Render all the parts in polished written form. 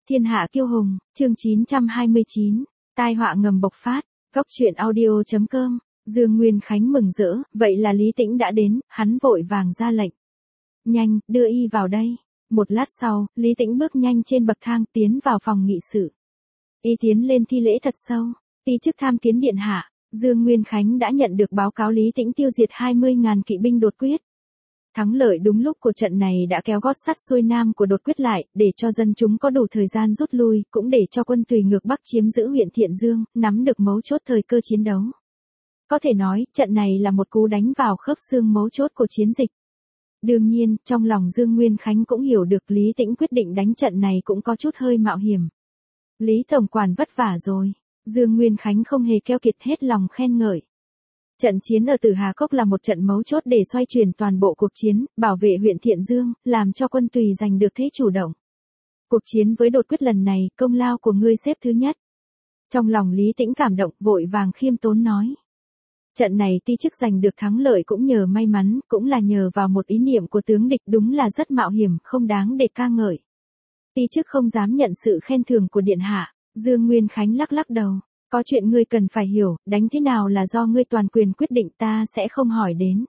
Thiên hạ kiêu hùng, chương 929, tai họa ngầm bộc phát, góc truyện audio.com, Dương Nguyên Khánh mừng rỡ, vậy là Lý Tĩnh đã đến, hắn vội vàng ra lệnh. Nhanh, đưa y vào đây. Một lát sau, Lý Tĩnh bước nhanh trên bậc thang tiến vào phòng nghị sự. Y tiến lên thi lễ thật sâu, ti chức tham kiến điện hạ, Dương Nguyên Khánh đã nhận được báo cáo Lý Tĩnh tiêu diệt 20.000 kỵ binh đột quyết. Thắng lợi đúng lúc của trận này đã kéo gót sắt xuôi nam của đột quyết lại, để cho dân chúng có đủ thời gian rút lui, cũng để cho quân Tùy ngược Bắc chiếm giữ huyện Thiện Dương, nắm được mấu chốt thời cơ chiến đấu. Có thể nói, trận này là một cú đánh vào khớp xương mấu chốt của chiến dịch. Đương nhiên, trong lòng Dương Nguyên Khánh cũng hiểu được Lý Tĩnh quyết định đánh trận này cũng có chút hơi mạo hiểm. Lý tổng quản vất vả rồi, Dương Nguyên Khánh không hề keo kiệt, hết lòng khen ngợi. Trận chiến ở Tử Hà Cốc là một trận mấu chốt để xoay chuyển toàn bộ cuộc chiến, bảo vệ huyện Thiện Dương, làm cho quân Tùy giành được thế chủ động. Cuộc chiến với đột quyết lần này, công lao của ngươi xếp thứ nhất. Trong lòng Lý Tĩnh cảm động, vội vàng khiêm tốn nói. Trận này ti chức giành được thắng lợi cũng nhờ may mắn, cũng là nhờ vào một ý niệm của tướng địch, đúng là rất mạo hiểm, không đáng để ca ngợi. Ti chức không dám nhận sự khen thưởng của điện hạ. Dương Nguyên Khánh lắc lắc đầu. Có chuyện ngươi cần phải hiểu, đánh thế nào là do ngươi toàn quyền quyết định, ta sẽ không hỏi đến.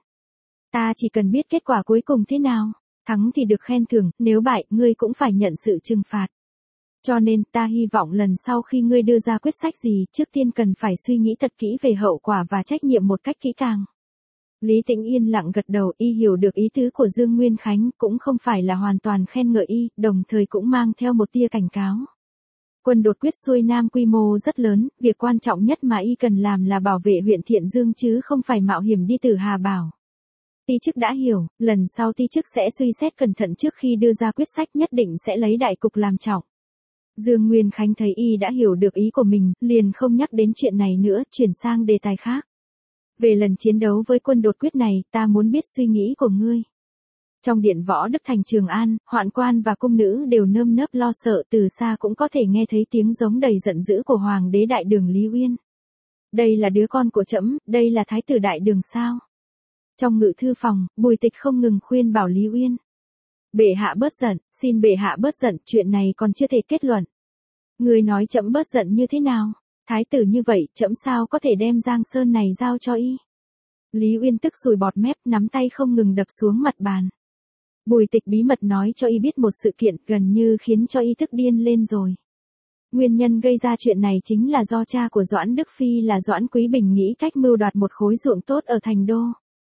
Ta chỉ cần biết kết quả cuối cùng thế nào. Thắng thì được khen thưởng, nếu bại, ngươi cũng phải nhận sự trừng phạt. Cho nên, ta hy vọng lần sau khi ngươi đưa ra quyết sách gì, trước tiên cần phải suy nghĩ thật kỹ về hậu quả và trách nhiệm một cách kỹ càng. Lý Tĩnh yên lặng gật đầu, y hiểu được ý tứ của Dương Nguyên Khánh, cũng không phải là hoàn toàn khen ngợi y, đồng thời cũng mang theo một tia cảnh cáo. Quân đột quyết xuôi nam quy mô rất lớn, việc quan trọng nhất mà y cần làm là bảo vệ huyện Thiện Dương chứ không phải mạo hiểm đi Tử Hà Bảo. Ti chức đã hiểu, lần sau ti chức sẽ suy xét cẩn thận trước khi đưa ra quyết sách, nhất định sẽ lấy đại cục làm trọng. Dương Nguyên Khánh thấy y đã hiểu được ý của mình, liền không nhắc đến chuyện này nữa, chuyển sang đề tài khác. Về lần chiến đấu với quân đột quyết này, ta muốn biết suy nghĩ của ngươi. Trong điện võ Đức Thành Trường An, hoạn quan và cung nữ đều nơm nớp lo sợ, từ xa cũng có thể nghe thấy tiếng giống đầy giận dữ của Hoàng đế Đại Đường Lý Uyên. Đây là đứa con của trẫm, đây là Thái tử Đại Đường sao? Trong ngự thư phòng, Bùi Tịch không ngừng khuyên bảo Lý Uyên. Bệ hạ bớt giận, xin bệ hạ bớt giận, chuyện này còn chưa thể kết luận. Người nói trẫm bớt giận như thế nào? Thái tử như vậy, trẫm sao có thể đem Giang Sơn này giao cho y? Lý Uyên tức sùi bọt mép, nắm tay không ngừng đập xuống mặt bàn. Bùi Tịch bí mật nói cho y biết một sự kiện gần như khiến cho y tức điên lên rồi. Nguyên nhân gây ra chuyện này chính là do cha của Doãn Đức Phi là Doãn Quý Bình nghĩ cách mưu đoạt một khối ruộng tốt ở thành đô.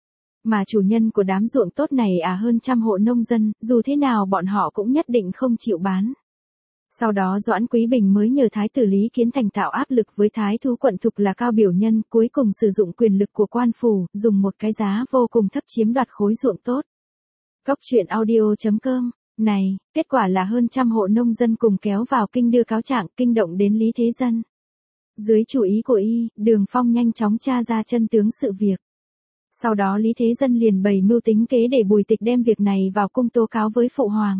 Mà chủ nhân của đám ruộng tốt này hơn 100 hộ nông dân, dù thế nào bọn họ cũng nhất định không chịu bán. Sau đó Doãn Quý Bình mới nhờ Thái tử Lý Kiến Thành tạo áp lực với Thái thú quận Thục là Cao Biểu Nhân, cuối cùng sử dụng quyền lực của quan phủ, dùng một cái giá vô cùng thấp chiếm đoạt khối ruộng tốt. Góc truyện audio.com, này, kết quả là hơn 100 hộ nông dân cùng kéo vào kinh đưa cáo trạng, kinh động đến Lý Thế Dân. Dưới chủ ý của y, Đường Phong nhanh chóng tra ra chân tướng sự việc. Sau đó Lý Thế Dân liền bày mưu tính kế để Bùi Tịch đem việc này vào cung tố cáo với Phụ Hoàng.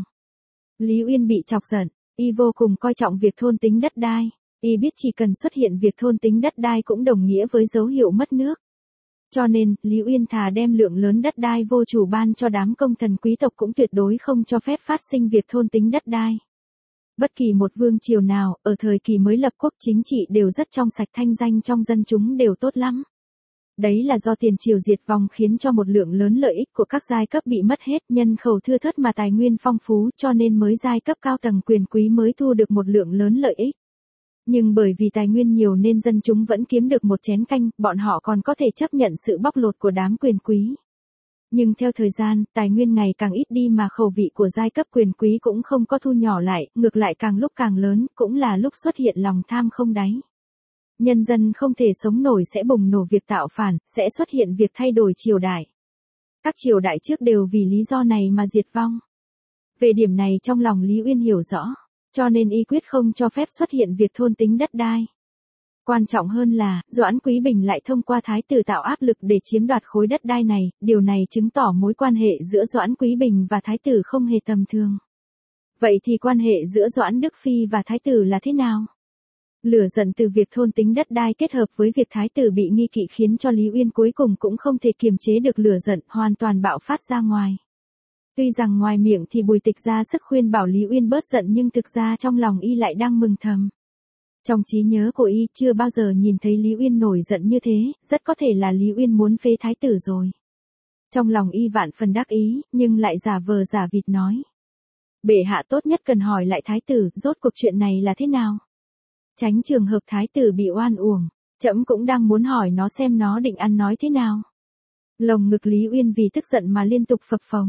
Lý Uyên bị chọc giận, y vô cùng coi trọng việc thôn tính đất đai, y biết chỉ cần xuất hiện việc thôn tính đất đai cũng đồng nghĩa với dấu hiệu mất nước. Cho nên, Lý Uyên thà đem lượng lớn đất đai vô chủ ban cho đám công thần quý tộc cũng tuyệt đối không cho phép phát sinh việc thôn tính đất đai. Bất kỳ một vương triều nào, ở thời kỳ mới lập quốc chính trị đều rất trong sạch, thanh danh trong dân chúng đều tốt lắm. Đấy là do tiền triều diệt vong khiến cho một lượng lớn lợi ích của các giai cấp bị mất hết, nhân khẩu thưa thớt mà tài nguyên phong phú, cho nên mới giai cấp cao tầng quyền quý mới thu được một lượng lớn lợi ích. Nhưng bởi vì tài nguyên nhiều nên dân chúng vẫn kiếm được một chén canh, bọn họ còn có thể chấp nhận sự bóc lột của đám quyền quý. Nhưng theo thời gian, tài nguyên ngày càng ít đi mà khẩu vị của giai cấp quyền quý cũng không có thu nhỏ lại, ngược lại càng lúc càng lớn, cũng là lúc xuất hiện lòng tham không đáy. Nhân dân không thể sống nổi sẽ bùng nổ việc tạo phản, sẽ xuất hiện việc thay đổi triều đại. Các triều đại trước đều vì lý do này mà diệt vong. Về điểm này trong lòng Lý Uyên hiểu rõ. Cho nên y quyết không cho phép xuất hiện việc thôn tính đất đai. Quan trọng hơn là, Doãn Quý Bình lại thông qua Thái tử tạo áp lực để chiếm đoạt khối đất đai này, điều này chứng tỏ mối quan hệ giữa Doãn Quý Bình và Thái tử không hề tầm thường. Vậy thì quan hệ giữa Doãn Đức Phi và Thái tử là thế nào? Lửa giận từ việc thôn tính đất đai kết hợp với việc Thái tử bị nghi kỵ khiến cho Lý Uyên cuối cùng cũng không thể kiềm chế được lửa giận, hoàn toàn bạo phát ra ngoài. Tuy rằng ngoài miệng thì Bùi Tịch ra sức khuyên bảo Lý Uyên bớt giận nhưng thực ra trong lòng y lại đang mừng thầm. Trong trí nhớ của y chưa bao giờ nhìn thấy Lý Uyên nổi giận như thế, rất có thể là Lý Uyên muốn phế thái tử rồi. Trong lòng y vạn phần đắc ý, nhưng lại giả vờ giả vịt nói. Bệ hạ tốt nhất cần hỏi lại thái tử, rốt cuộc chuyện này là thế nào? Tránh trường hợp thái tử bị oan uổng, trẫm cũng đang muốn hỏi nó xem nó định ăn nói thế nào. Lồng ngực Lý Uyên vì tức giận mà liên tục phập phồng.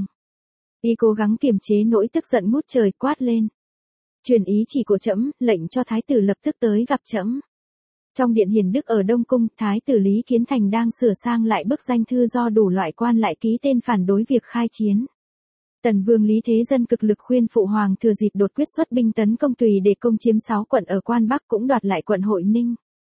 Y cố gắng kiềm chế nỗi tức giận ngút trời quát lên. Truyền ý chỉ của trẫm, lệnh cho thái tử lập tức tới gặp trẫm. Trong điện hiền đức ở Đông Cung, thái tử Lý Kiến Thành đang sửa sang lại bức danh thư do đủ loại quan lại ký tên phản đối việc khai chiến. Tần vương Lý Thế Dân cực lực khuyên phụ hoàng thừa dịp đột quyết xuất binh tấn công Tùy để công chiếm 6 quận ở Quan Bắc cũng đoạt lại quận Hội Ninh.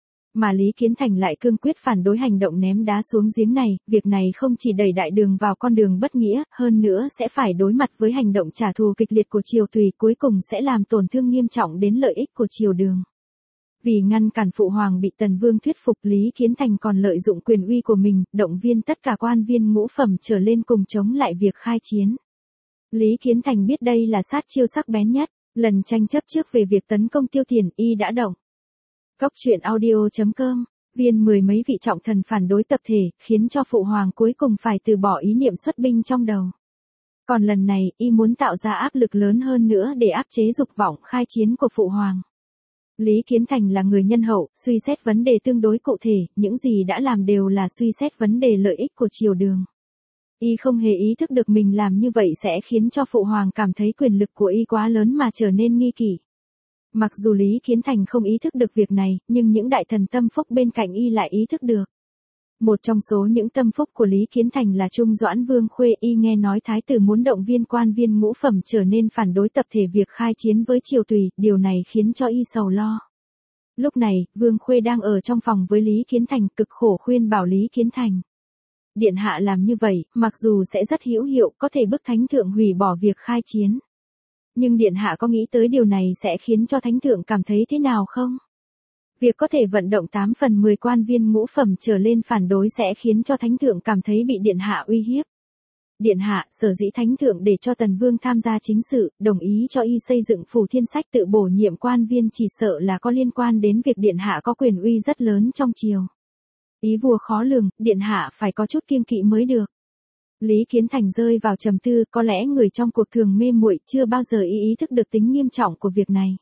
Mà Lý Kiến Thành lại cương quyết phản đối hành động ném đá xuống giếng này, việc này không chỉ đẩy đại đường vào con đường bất nghĩa, hơn nữa sẽ phải đối mặt với hành động trả thù kịch liệt của triều Tùy, cuối cùng sẽ làm tổn thương nghiêm trọng đến lợi ích của triều đường. Vì ngăn cản phụ hoàng bị Tần Vương thuyết phục, Lý Kiến Thành còn lợi dụng quyền uy của mình, động viên tất cả quan viên ngũ phẩm trở lên cùng chống lại việc khai chiến. Lý Kiến Thành biết đây là sát chiêu sắc bén nhất, lần tranh chấp trước về việc tấn công Tiêu Thiền y đã động. Cốc truyện audio.com, viên mười mấy vị trọng thần phản đối tập thể, khiến cho phụ hoàng cuối cùng phải từ bỏ ý niệm xuất binh trong đầu. Còn lần này, y muốn tạo ra áp lực lớn hơn nữa để áp chế dục vọng khai chiến của phụ hoàng. Lý Kiến Thành là người nhân hậu, suy xét vấn đề tương đối cụ thể, những gì đã làm đều là suy xét vấn đề lợi ích của triều đường. Y không hề ý thức được mình làm như vậy sẽ khiến cho phụ hoàng cảm thấy quyền lực của y quá lớn mà trở nên nghi kỷ. Mặc dù Lý Kiến Thành không ý thức được việc này, nhưng những đại thần tâm phúc bên cạnh y lại ý thức được. Một trong số những tâm phúc của Lý Kiến Thành là Trung Doãn Vương Khuê, y nghe nói thái tử muốn động viên quan viên ngũ phẩm trở nên phản đối tập thể việc khai chiến với triều Tùy, điều này khiến cho y sầu lo. Lúc này, Vương Khuê đang ở trong phòng với Lý Kiến Thành, cực khổ khuyên bảo Lý Kiến Thành. Điện hạ làm như vậy, mặc dù sẽ rất hữu hiệu, có thể bức thánh thượng hủy bỏ việc khai chiến. Nhưng điện hạ có nghĩ tới điều này sẽ khiến cho thánh thượng cảm thấy thế nào không? Việc có thể vận động 8 phần 10 quan viên ngũ phẩm trở lên phản đối sẽ khiến cho thánh thượng cảm thấy bị điện hạ uy hiếp. Điện hạ, sở dĩ thánh thượng để cho Tần Vương tham gia chính sự, đồng ý cho y xây dựng phủ thiên sách tự bổ nhiệm quan viên chỉ sợ là có liên quan đến việc điện hạ có quyền uy rất lớn trong triều. Ý vua khó lường, điện hạ phải có chút kiêng kỵ mới được. Lý Kiến Thành rơi vào trầm tư, có lẽ người trong cuộc thường mê muội, chưa bao giờ ý thức được tính nghiêm trọng của việc này.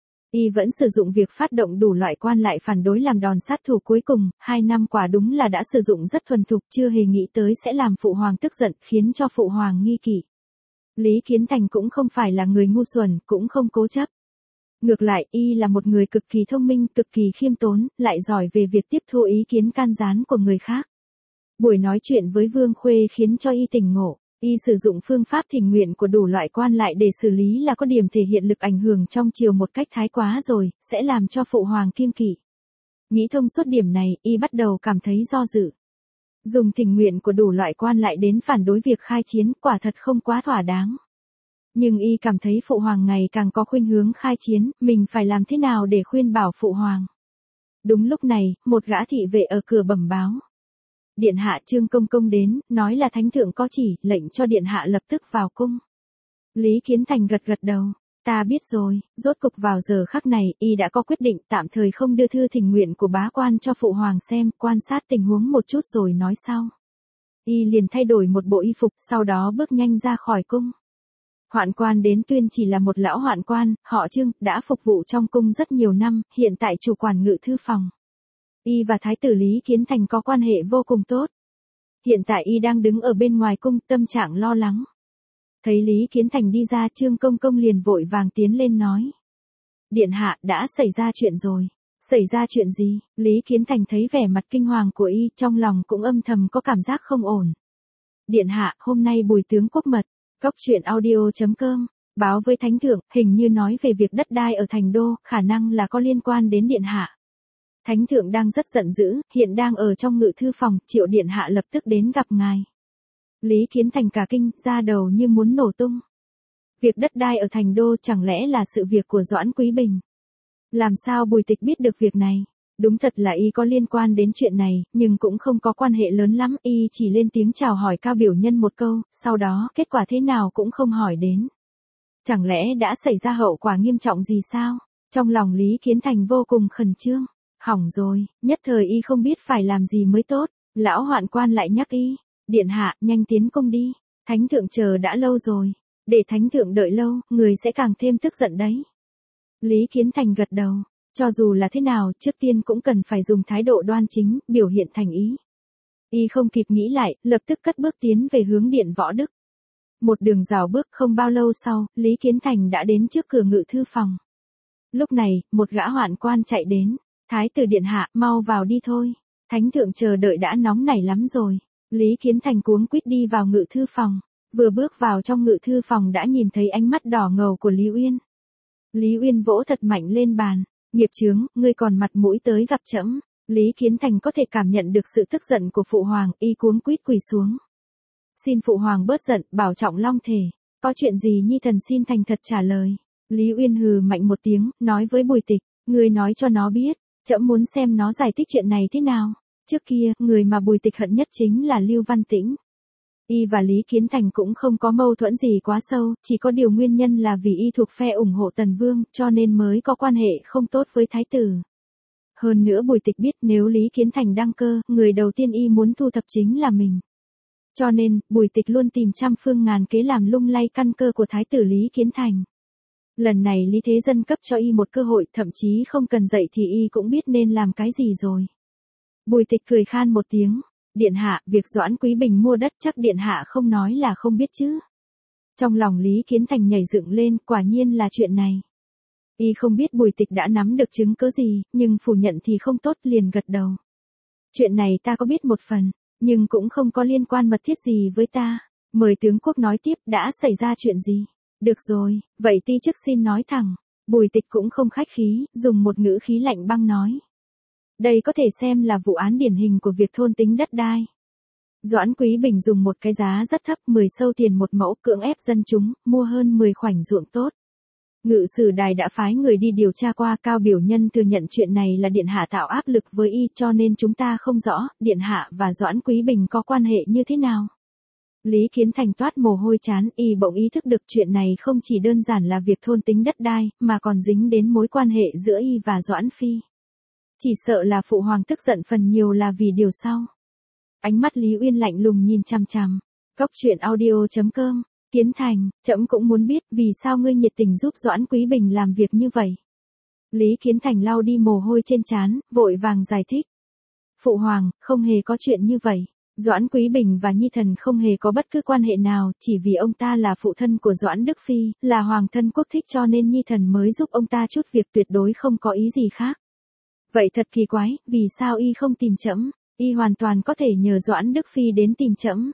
Y vẫn sử dụng việc phát động đủ loại quan lại phản đối làm đòn sát thủ cuối cùng, 2 năm quả đúng là đã sử dụng rất thuần thục, chưa hề nghĩ tới sẽ làm phụ hoàng tức giận, khiến cho phụ hoàng nghi kỵ. Lý Kiến Thành cũng không phải là người ngu xuẩn, cũng không cố chấp. Ngược lại, y là một người cực kỳ thông minh, cực kỳ khiêm tốn, lại giỏi về việc tiếp thu ý kiến can gián của người khác. Buổi nói chuyện với Vương Khuê khiến cho y tỉnh ngộ. Y sử dụng phương pháp thỉnh nguyện của đủ loại quan lại để xử lý là có điểm thể hiện lực ảnh hưởng trong triều một cách thái quá rồi, sẽ làm cho phụ hoàng kiêng kỵ. Nghĩ thông suốt điểm này, y bắt đầu cảm thấy do dự. Dùng thỉnh nguyện của đủ loại quan lại đến phản đối việc khai chiến, quả thật không quá thỏa đáng. Nhưng y cảm thấy phụ hoàng ngày càng có khuynh hướng khai chiến, mình phải làm thế nào để khuyên bảo phụ hoàng. Đúng lúc này, một gã thị vệ ở cửa bẩm báo. Điện hạ Trương Công Công đến, nói là thánh thượng có chỉ, lệnh cho điện hạ lập tức vào cung. Lý Kiến Thành gật gật đầu, ta biết rồi, rốt cục vào giờ khắc này, y đã có quyết định tạm thời không đưa thư thỉnh nguyện của bá quan cho phụ hoàng xem, quan sát tình huống một chút rồi nói sau. Y liền thay đổi một bộ y phục, sau đó bước nhanh ra khỏi cung. Hoạn quan đến tuyên chỉ là một lão hoạn quan, họ Trương, đã phục vụ trong cung rất nhiều năm, hiện tại chủ quản ngự thư phòng. Y và thái tử Lý Kiến Thành có quan hệ vô cùng tốt. Hiện tại y đang đứng ở bên ngoài cung, tâm trạng lo lắng. Thấy Lý Kiến Thành đi ra, Trương Công Công liền vội vàng tiến lên nói. Điện hạ, đã xảy ra chuyện rồi. Xảy ra chuyện gì? Lý Kiến Thành thấy vẻ mặt kinh hoàng của y, trong lòng cũng âm thầm có cảm giác không ổn. Điện hạ, hôm nay Bùi tướng quốc mật, cốc truyện audio.com, báo với thánh thượng, hình như nói về việc đất đai ở thành đô, khả năng là có liên quan đến điện hạ. Thánh thượng đang rất giận dữ, hiện đang ở trong ngự thư phòng, triệu điện hạ lập tức đến gặp ngài. Lý Kiến Thành cả kinh, da đầu như muốn nổ tung. Việc đất đai ở thành đô chẳng lẽ là sự việc của Doãn Quý Bình? Làm sao Bùi Tịch biết được việc này? Đúng thật là y có liên quan đến chuyện này, nhưng cũng không có quan hệ lớn lắm, y chỉ lên tiếng chào hỏi Cao Biểu Nhân một câu, sau đó kết quả thế nào cũng không hỏi đến. Chẳng lẽ đã xảy ra hậu quả nghiêm trọng gì sao? Trong lòng Lý Kiến Thành vô cùng khẩn trương. Hỏng rồi, nhất thời y không biết phải làm gì mới tốt. Lão hoạn quan lại nhắc y, điện hạ, nhanh tiến cung đi. Thánh thượng chờ đã lâu rồi. Để thánh thượng đợi lâu, người sẽ càng thêm tức giận đấy. Lý Kiến Thành gật đầu. Cho dù là thế nào, trước tiên cũng cần phải dùng thái độ đoan chính, biểu hiện thành ý. Y không kịp nghĩ lại, lập tức cất bước tiến về hướng điện Võ Đức. Một đường rào bước không bao lâu sau, Lý Kiến Thành đã đến trước cửa ngự thư phòng. Lúc này, một gã hoạn quan chạy đến. Thái tử điện hạ, mau vào đi thôi. Thánh thượng chờ đợi đã nóng nảy lắm rồi. Lý Kiến Thành cuống quýt đi vào ngự thư phòng. Vừa bước vào trong ngự thư phòng đã nhìn thấy ánh mắt đỏ ngầu của Lý Uyên. Lý Uyên vỗ thật mạnh lên bàn. Nghiệp chướng, ngươi còn mặt mũi tới gặp trẫm. Lý Kiến Thành có thể cảm nhận được sự tức giận của phụ hoàng, y cuống quýt quỳ xuống. Xin phụ hoàng bớt giận, bảo trọng long thể. Có chuyện gì nhi thần xin thành thật trả lời. Lý Uyên hừ mạnh một tiếng, nói với Bùi Tịch, ngươi nói cho nó biết, trẫm muốn xem nó giải thích chuyện này thế nào. Trước kia, người mà Bùi Tịch hận nhất chính là Lưu Văn Tĩnh. Y và Lý Kiến Thành cũng không có mâu thuẫn gì quá sâu, chỉ có điều nguyên nhân là vì y thuộc phe ủng hộ Tần Vương, cho nên mới có quan hệ không tốt với Thái tử. Hơn nữa Bùi Tịch biết nếu Lý Kiến Thành đăng cơ, người đầu tiên y muốn thu thập chính là mình. Cho nên, Bùi Tịch luôn tìm trăm phương ngàn kế làm lung lay căn cơ của Thái tử Lý Kiến Thành. Lần này Lý Thế Dân cấp cho y một cơ hội, thậm chí không cần dạy thì y cũng biết nên làm cái gì rồi. Bùi Tịch cười khan một tiếng. Điện hạ, việc Doãn Quý Bình mua đất chắc điện hạ không nói là không biết chứ. Trong lòng Lý Kiến Thành nhảy dựng lên, quả nhiên là chuyện này. Y không biết Bùi Tịch đã nắm được chứng cớ gì, nhưng phủ nhận thì không tốt, liền gật đầu. Chuyện này ta có biết một phần, nhưng cũng không có liên quan mật thiết gì với ta. Mời tướng quốc nói tiếp, đã xảy ra chuyện gì? Được rồi, vậy ti chức xin nói thẳng. Bùi Tịch cũng không khách khí, dùng một ngữ khí lạnh băng nói. Đây có thể xem là vụ án điển hình của việc thôn tính đất đai. Doãn Quý Bình dùng một cái giá rất thấp 10 sâu tiền một mẫu cưỡng ép dân chúng, mua hơn 10 khoảnh ruộng tốt. Ngự sử đài đã phái người đi điều tra qua, Cao Biểu Nhân thừa nhận chuyện này là điện hạ tạo áp lực với y, cho nên chúng ta không rõ, điện hạ và Doãn Quý Bình có quan hệ như thế nào. Lý Kiến Thành toát mồ hôi chán, y bỗng ý thức được chuyện này không chỉ đơn giản là việc thôn tính đất đai, mà còn dính đến mối quan hệ giữa y và Doãn Phi. Chỉ sợ là phụ hoàng tức giận phần nhiều là vì điều sau. Ánh mắt Lý Uyên lạnh lùng nhìn chằm chằm. Cốc truyện audio.com. Kiến Thành, trẫm cũng muốn biết vì sao ngươi nhiệt tình giúp Doãn Quý Bình làm việc như vậy. Lý Kiến Thành lau đi mồ hôi trên trán, vội vàng giải thích. Phụ hoàng, không hề có chuyện như vậy. Doãn Quý Bình và Nhi thần không hề có bất cứ quan hệ nào, chỉ vì ông ta là phụ thân của Doãn Đức Phi, là hoàng thân quốc thích cho nên Nhi thần mới giúp ông ta chút việc, tuyệt đối không có ý gì khác. Vậy thật kỳ quái, vì sao y không tìm trẫm? Y hoàn toàn có thể nhờ Doãn Đức Phi đến tìm trẫm.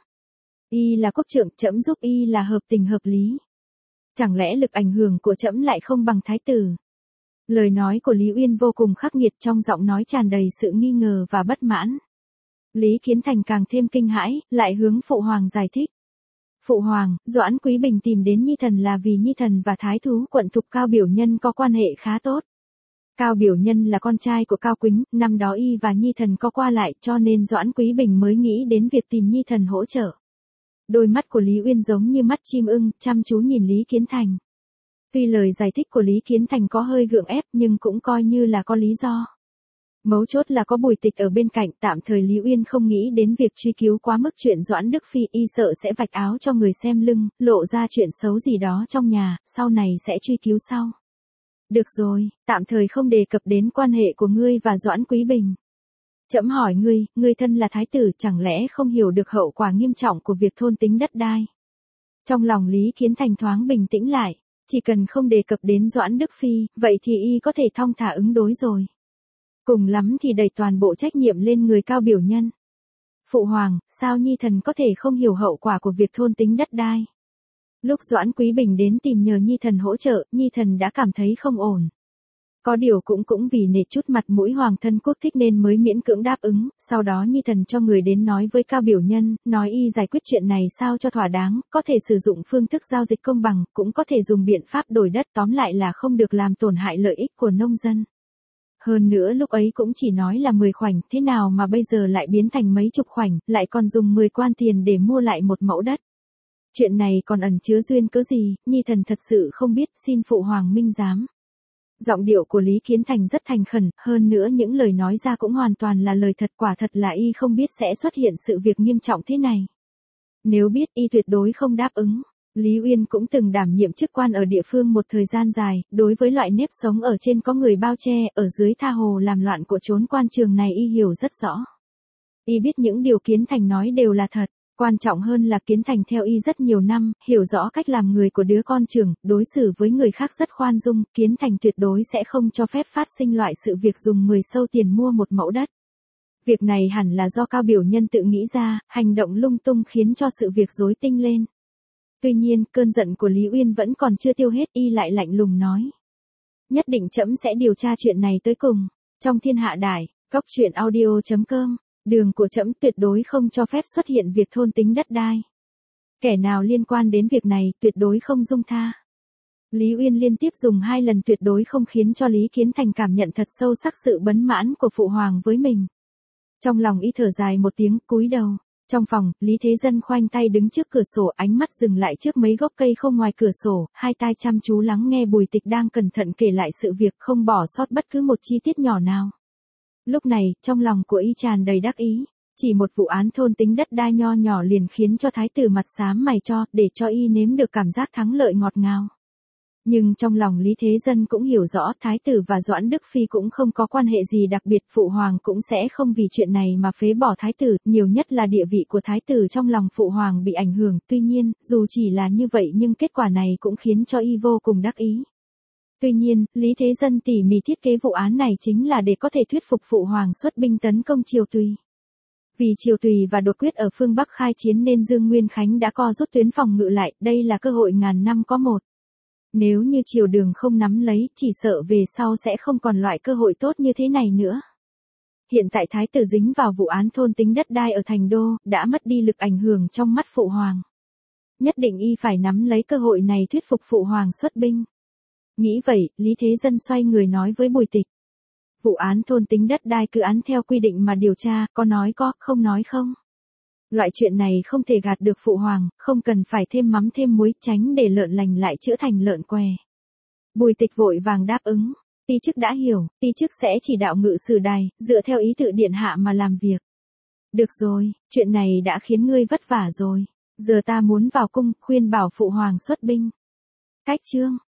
Y là quốc trượng, trẫm giúp y là hợp tình hợp lý. Chẳng lẽ lực ảnh hưởng của trẫm lại không bằng thái tử? Lời nói của Lý Uyên vô cùng khắc nghiệt, trong giọng nói tràn đầy sự nghi ngờ và bất mãn. Lý Kiến Thành càng thêm kinh hãi, lại hướng phụ hoàng giải thích. Phụ hoàng, Doãn Quý Bình tìm đến Nhi thần là vì Nhi thần và thái thú quận Thục Cao Biểu Nhân có quan hệ khá tốt. Cao Biểu Nhân là con trai của Cao Quýnh, năm đó y và Nhi thần có qua lại, cho nên Doãn Quý Bình mới nghĩ đến việc tìm Nhi thần hỗ trợ. Đôi mắt của Lý Uyên giống như mắt chim ưng, chăm chú nhìn Lý Kiến Thành. Tuy lời giải thích của Lý Kiến Thành có hơi gượng ép nhưng cũng coi như là có lý do. Mấu chốt là có Bùi Tịch ở bên cạnh, tạm thời Lý Uyên không nghĩ đến việc truy cứu quá mức chuyện Doãn Đức Phi, y sợ sẽ vạch áo cho người xem lưng, lộ ra chuyện xấu gì đó trong nhà, sau này sẽ truy cứu sau. Được rồi, tạm thời không đề cập đến quan hệ của ngươi và Doãn Quý Bình. Trẫm hỏi ngươi thân là thái tử, chẳng lẽ không hiểu được hậu quả nghiêm trọng của việc thôn tính đất đai? Trong lòng Lý Kiến Thành thoáng bình tĩnh lại, chỉ cần không đề cập đến Doãn Đức Phi, vậy thì y có thể thong thả ứng đối rồi. Cùng lắm thì đẩy toàn bộ trách nhiệm lên người Cao Biểu Nhân. Phụ hoàng, sao Nhi thần có thể không hiểu hậu quả của việc thôn tính đất đai? Lúc Doãn Quý Bình đến tìm nhờ Nhi thần hỗ trợ, Nhi thần đã cảm thấy không ổn. Có điều cũng vì nể chút mặt mũi hoàng thân quốc thích nên mới miễn cưỡng đáp ứng, sau đó Nhi thần cho người đến nói với Cao Biểu Nhân, nói y giải quyết chuyện này sao cho thỏa đáng, có thể sử dụng phương thức giao dịch công bằng, cũng có thể dùng biện pháp đổi đất, tóm lại là không được làm tổn hại lợi ích của nông dân. Hơn nữa lúc ấy cũng chỉ nói là 10 khoảnh, thế nào mà bây giờ lại biến thành mấy chục khoảnh, lại còn dùng 10 quan tiền để mua lại một mẫu đất. Chuyện này còn ẩn chứa duyên cớ gì, nhi thần thật sự không biết, xin phụ hoàng minh giám. Giọng điệu của Lý Kiến Thành rất thành khẩn, hơn nữa những lời nói ra cũng hoàn toàn là lời thật, quả thật là y không biết sẽ xuất hiện sự việc nghiêm trọng thế này. Nếu biết y tuyệt đối không đáp ứng. Lý Uyên cũng từng đảm nhiệm chức quan ở địa phương một thời gian dài, đối với loại nếp sống ở trên có người bao che, ở dưới tha hồ làm loạn của chốn quan trường này y hiểu rất rõ. Y biết những điều Kiến Thành nói đều là thật, quan trọng hơn là Kiến Thành theo y rất nhiều năm, hiểu rõ cách làm người của đứa con trưởng, đối xử với người khác rất khoan dung, Kiến Thành tuyệt đối sẽ không cho phép phát sinh loại sự việc dùng 10 sâu tiền mua một mẫu đất. Việc này hẳn là do Cao Biểu Nhân tự nghĩ ra, hành động lung tung khiến cho sự việc rối tinh lên. Tuy nhiên, cơn giận của Lý Uyên vẫn còn chưa tiêu hết, y lại lạnh lùng nói. Nhất định trẫm sẽ điều tra chuyện này tới cùng. Trong thiên hạ đài, góc truyện audio.com, đường của trẫm tuyệt đối không cho phép xuất hiện việc thôn tính đất đai. Kẻ nào liên quan đến việc này tuyệt đối không dung tha. Lý Uyên liên tiếp dùng 2 lần tuyệt đối không khiến cho Lý Kiến Thành cảm nhận thật sâu sắc sự bấn mãn của phụ hoàng với mình. Trong lòng y thở dài một tiếng, cúi đầu. Trong phòng, Lý Thế Dân khoanh tay đứng trước cửa sổ, ánh mắt dừng lại trước mấy gốc cây không ngoài cửa sổ, hai tai chăm chú lắng nghe Bùi Tịch đang cẩn thận kể lại sự việc, không bỏ sót bất cứ một chi tiết nhỏ nào. Lúc này, trong lòng của y tràn đầy đắc ý, chỉ một vụ án thôn tính đất đai nho nhỏ liền khiến cho thái tử mặt xám mày cho, để cho y nếm được cảm giác thắng lợi ngọt ngào. Nhưng trong lòng Lý Thế Dân cũng hiểu rõ thái tử và Doãn Đức Phi cũng không có quan hệ gì đặc biệt, phụ hoàng cũng sẽ không vì chuyện này mà phế bỏ thái tử, nhiều nhất là địa vị của thái tử trong lòng phụ hoàng bị ảnh hưởng, tuy nhiên, dù chỉ là như vậy nhưng kết quả này cũng khiến cho y vô cùng đắc ý. Tuy nhiên, Lý Thế Dân tỉ mỉ thiết kế vụ án này chính là để có thể thuyết phục phụ hoàng xuất binh tấn công Triều Tùy. Vì Triều Tùy và đột quyết ở phương Bắc khai chiến nên Dương Nguyên Khánh đã co rút tuyến phòng ngự lại, đây là cơ hội ngàn năm có một. Nếu như Triều Đường không nắm lấy, chỉ sợ về sau sẽ không còn loại cơ hội tốt như thế này nữa. Hiện tại thái tử dính vào vụ án thôn tính đất đai ở thành đô, đã mất đi lực ảnh hưởng trong mắt phụ hoàng. Nhất định y phải nắm lấy cơ hội này thuyết phục phụ hoàng xuất binh. Nghĩ vậy, Lý Thế Dân xoay người nói với Bùi Tịch. Vụ án thôn tính đất đai cứ án theo quy định mà điều tra, có nói có, không nói không. Loại chuyện này không thể gạt được phụ hoàng, không cần phải thêm mắm thêm muối, tránh để lợn lành lại chữa thành lợn què. Bùi Tịch vội vàng đáp ứng, ti chức đã hiểu, ti chức sẽ chỉ đạo ngự sử đài, dựa theo ý tự điện hạ mà làm việc. Được rồi, chuyện này đã khiến ngươi vất vả rồi, giờ ta muốn vào cung, khuyên bảo phụ hoàng xuất binh. Cách chương